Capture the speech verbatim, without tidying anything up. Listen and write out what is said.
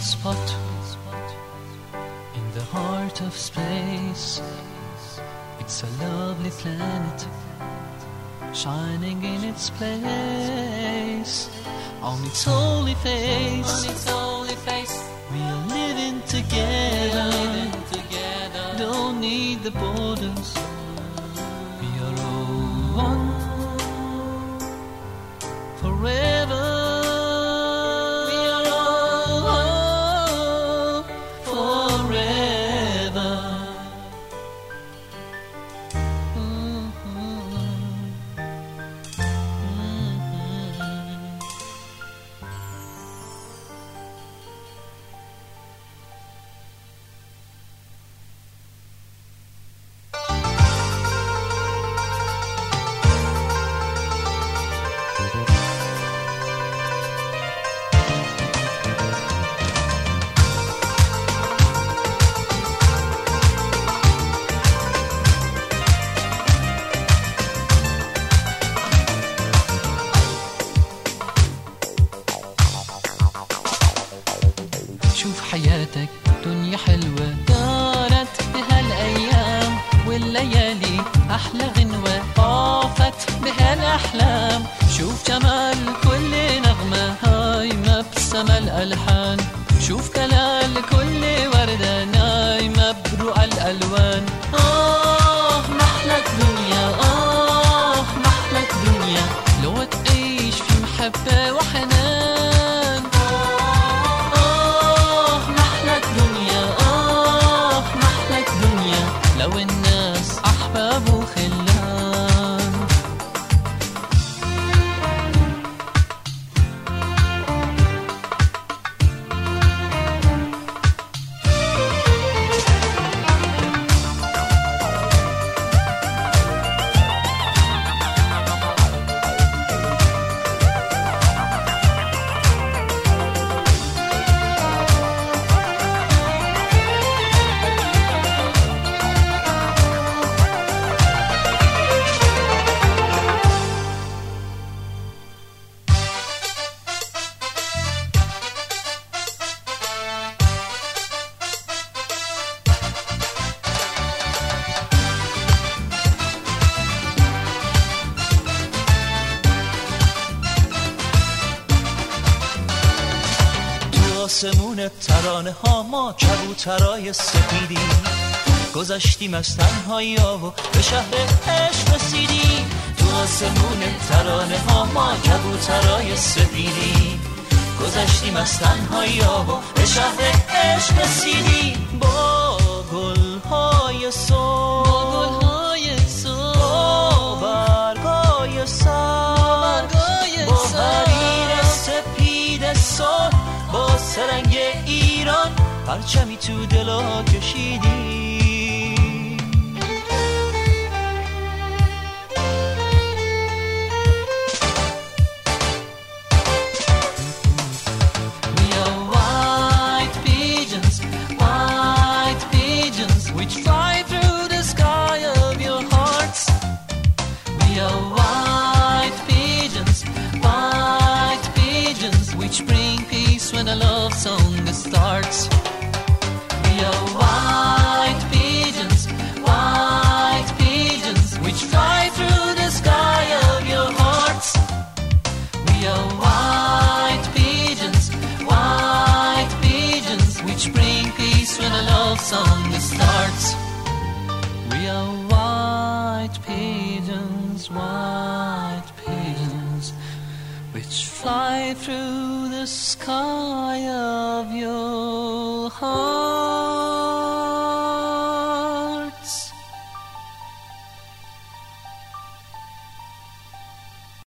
spot in the heart of space. It's a lovely planet shining in its place. On its holy face, on its holy face, we are living together. Living together. Don't need the borders. We are all one forever. شوف حياتك دنيا حلوة دارت بهالأيام والليالي أحلى غنوة طافت بهالأحلام. شوف جمال كل نغمة هايمة بسما الألحان. شوف كلال كل وردة نايمة برؤى الألوان. آه محلك دنيا، آه محلك دنيا لو تعيش في محبة وحنان. لو الناس أحباب وخلان. آسمون ترانه ها ما کبوترای سپیدی گذشتیم از تنهایی ها و به شهر عشق رسیدیم. تو آسمون ترانه ها ما کبوترای سپیدی گذشتیم از تنهایی ها و به شهر عشق رسیدیم. با گل‌های صبح، با گل‌های صبح، با برگای سر، با حریر سپید صبح، با سرنگ ایران پرچمی تو دلا کشیدی. We are white pigeons, white pigeons which fly through the sky of your hearts. We are white pigeons, white pigeons which bring peace when a love song starts. We are white pigeons, white pigeons which fly through the sky of your hearts. We are white pigeons, white pigeons which bring peace when a love song starts. We are white pigeons, white pigeons which fly through the sky of your heart.